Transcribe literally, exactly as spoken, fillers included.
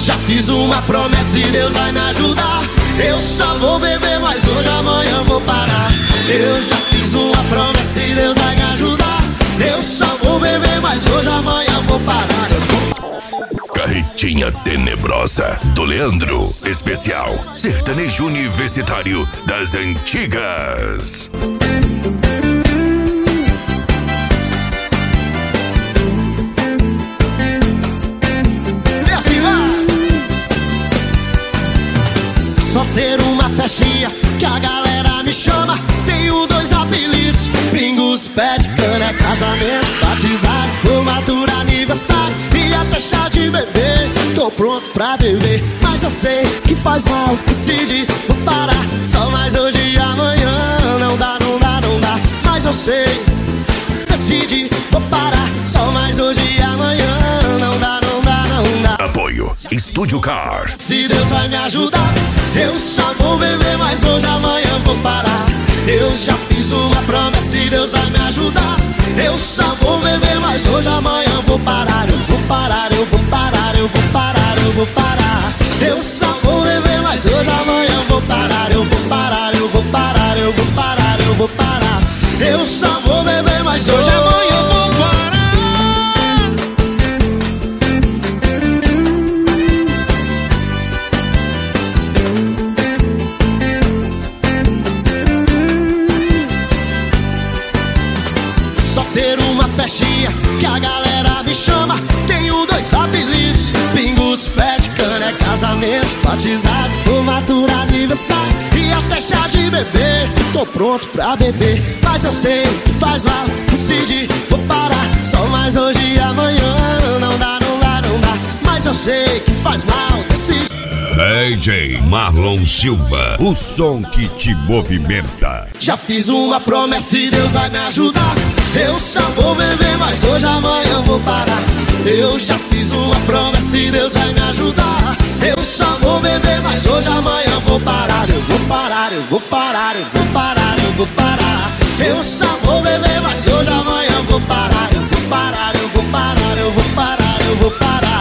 Já fiz uma promessa e Deus vai me ajudar. Eu só vou beber, mas hoje, amanhã vou parar. Eu já fiz uma promessa e Deus vai me ajudar. Eu só vou beber, mas hoje, amanhã vou parar. Eu vou parar. Carretinha Tenebrosa do Leandro, especial sertanejo universitário das antigas. Só ter uma festinha que a galera me chama. Tenho dois apelidos: Pingos, pé de cana, casamento, batizado, formatura, aniversário e até chá de bebê. Tô pronto pra beber, mas eu sei que faz mal. Decidi, vou parar, só mais hoje e amanhã. Não dá, não dá, não dá, mas eu sei. Decidi, vou parar, só mais hoje e amanhã. Não dá, não dá, não dá. Apoio Estúdio Car. Se Deus vai me ajudar, eu só vou beber, mas hoje, amanhã vou parar. Eu já fiz uma promessa e Deus vai me ajudar. Eu só vou beber, mas hoje, amanhã vou parar. Eu vou parar, eu vou parar, eu vou parar, eu vou parar. Eu só vou beber, mas hoje, amanhã vou parar. Eu vou parar, eu vou parar, eu vou parar, eu vou parar. Eu só vou beber, mas hoje, amanhã vou parar. Ter uma festinha que a galera me chama. Tenho dois apelidos: Pingos, pé de cana, é casamento, batizado, formatura, aniversário e até chá de bebê. Tô pronto pra beber, mas eu sei que faz mal. Decidi, vou parar, só mais hoje e amanhã. Não dá, não dá, não dá, mas eu sei que faz mal. Decidi. D J Marlon Silva, o som que te movimenta. Já fiz uma promessa e Deus vai me ajudar. Eu só vou beber, mas hoje, amanhã vou parar. Eu já fiz uma promessa e Deus vai me ajudar. Eu só vou beber, mas hoje, amanhã vou parar. Eu vou parar, eu vou parar, eu vou parar, eu vou parar. Eu só vou beber, mas hoje, amanhã vou parar. Eu vou parar, eu vou parar, eu vou parar, eu vou parar.